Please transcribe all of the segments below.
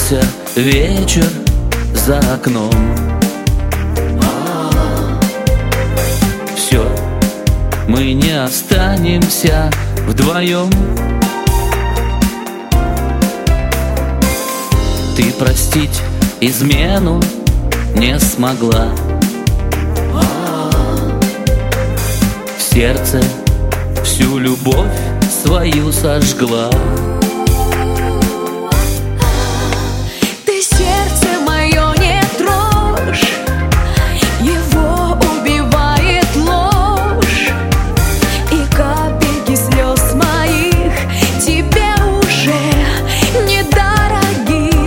Кончился вечер за окном. Все, мы не останемся вдвоем. Ты простить измену не смогла. В сердце всю любовь свою сожгла. Ты сердце мое не трожь, его убивает ложь, и капельки слез моих тебе уже недороги.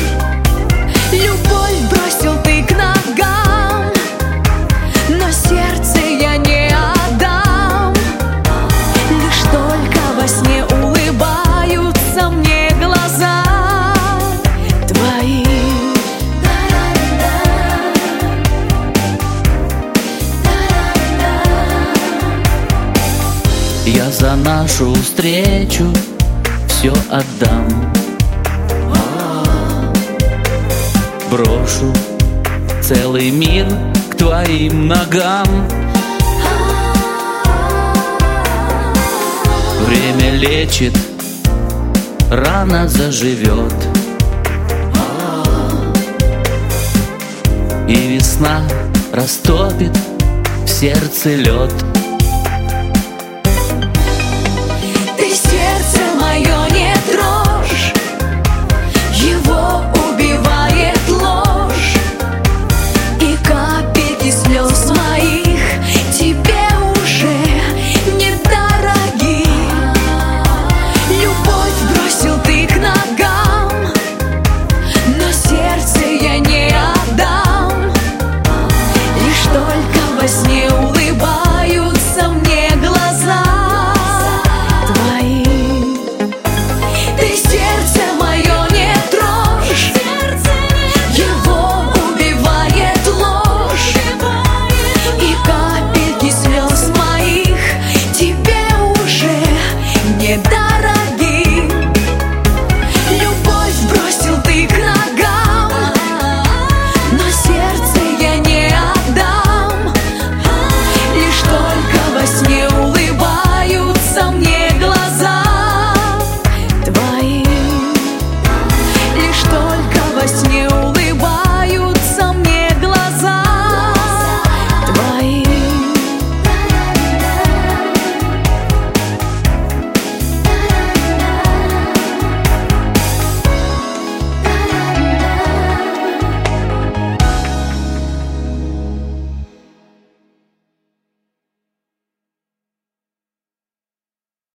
Любовь бросил ты к ногам, но сердце я не отдам. Лишь только во сне улыбаются мне глаза твои. Я за нашу встречу все отдам. Брошу целый мир к твоим ногам. Время лечит, рана заживет, и весна растопит в сердце лед.